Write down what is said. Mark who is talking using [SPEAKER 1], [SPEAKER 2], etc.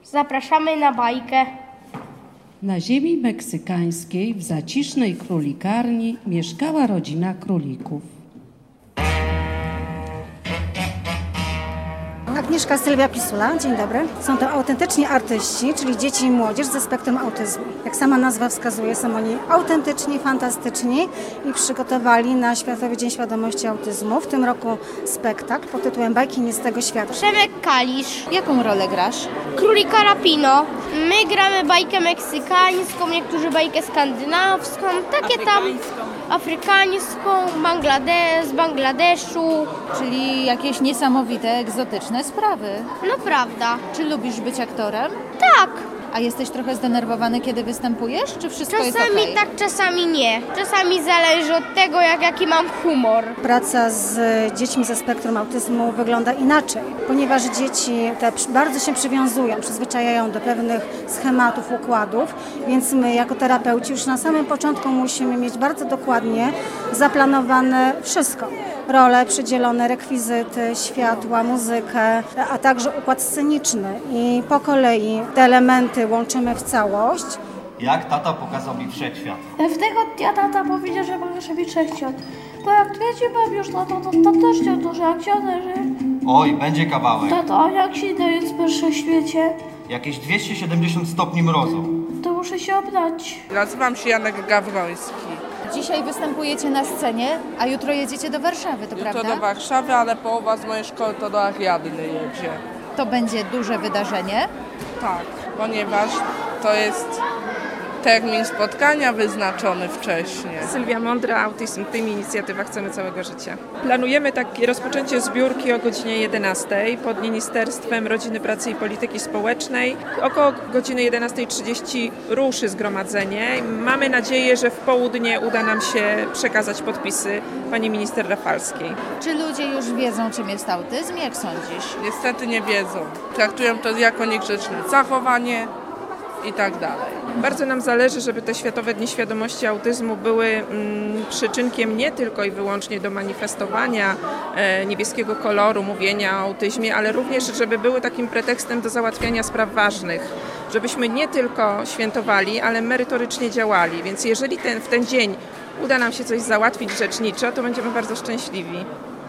[SPEAKER 1] Zapraszamy na bajkę.
[SPEAKER 2] Na ziemi meksykańskiej w zacisznej królikarni mieszkała rodzina królików.
[SPEAKER 3] Agnieszka Sylwia Pisula, dzień dobry. Są to autentyczni artyści, czyli dzieci i młodzież ze spektrum autyzmu. Jak sama nazwa wskazuje, są oni autentyczni, fantastyczni i przygotowali na Światowy Dzień Świadomości Autyzmu w tym roku spektakl pod tytułem Bajki nie z tego świata.
[SPEAKER 1] Przemek Kalisz,
[SPEAKER 4] Jaką rolę grasz?
[SPEAKER 1] Królika Rapino. My gramy bajkę meksykańską, niektórzy bajkę skandynawską, takie tam afrykańską, z Bangladeszu.
[SPEAKER 4] Czyli jakieś niesamowite, egzotyczne sprawy.
[SPEAKER 1] No prawda.
[SPEAKER 4] Czy lubisz być aktorem?
[SPEAKER 1] Tak.
[SPEAKER 4] A jesteś trochę zdenerwowany, kiedy występujesz? Czy wszystko jest
[SPEAKER 1] Czasami
[SPEAKER 4] okej?
[SPEAKER 1] tak, czasami nie. Czasami zależy od tego, jaki mam humor.
[SPEAKER 3] Praca z dziećmi ze spektrum autyzmu wygląda inaczej, ponieważ dzieci te bardzo się przywiązują, przyzwyczajają do pewnych schematów, układów, więc my jako terapeuci już na samym początku musimy mieć bardzo dokładnie zaplanowane wszystko. Role przydzielone, rekwizyty, światła, muzykę, a także układ sceniczny i po kolei te elementy łączymy w całość.
[SPEAKER 5] Jak tata pokazał mi wszechświat.
[SPEAKER 6] W tego dnia tata powiedział, że mogę sobie wszechświat. Bo jak wiecie, mam już to też się duży akcjonerzy.
[SPEAKER 5] Oj, będzie kawałek.
[SPEAKER 6] Tato, a jak się daje w wszechświecie,
[SPEAKER 5] Jakieś 270 stopni mrozu.
[SPEAKER 6] to muszę się obrać.
[SPEAKER 7] Nazywam się Janek Gawroński.
[SPEAKER 4] Dzisiaj występujecie na scenie, a jutro jedziecie do Warszawy, to
[SPEAKER 7] Jutro
[SPEAKER 4] prawda?
[SPEAKER 7] do Warszawy, ale połowa z mojej szkoły to do Ariadny jedzie.
[SPEAKER 4] To będzie duże wydarzenie.
[SPEAKER 7] Tak, ponieważ to jest termin spotkania wyznaczony wcześniej.
[SPEAKER 8] Sylwia Mądra, Autyzm Team, inicjatywa Chcemy Całego Życia. Planujemy takie rozpoczęcie zbiórki o godzinie 11 pod Ministerstwem Rodziny, Pracy i Polityki Społecznej. Około godziny 11:30 ruszy zgromadzenie. Mamy nadzieję, że w południe uda nam się przekazać podpisy pani minister Rafalskiej.
[SPEAKER 4] Czy ludzie już wiedzą, czym jest autyzm? Jak sądzisz?
[SPEAKER 7] Niestety nie wiedzą. Traktują to jako niegrzeczne zachowanie i tak dalej.
[SPEAKER 8] Bardzo nam zależy, żeby te Światowe Dni Świadomości Autyzmu były przyczynkiem nie tylko i wyłącznie do manifestowania niebieskiego koloru, mówienia o autyzmie, ale również, żeby były takim pretekstem do załatwiania spraw ważnych. Żebyśmy nie tylko świętowali, ale merytorycznie działali. Więc jeżeli w ten dzień uda nam się coś załatwić rzeczoniczo, to będziemy bardzo szczęśliwi.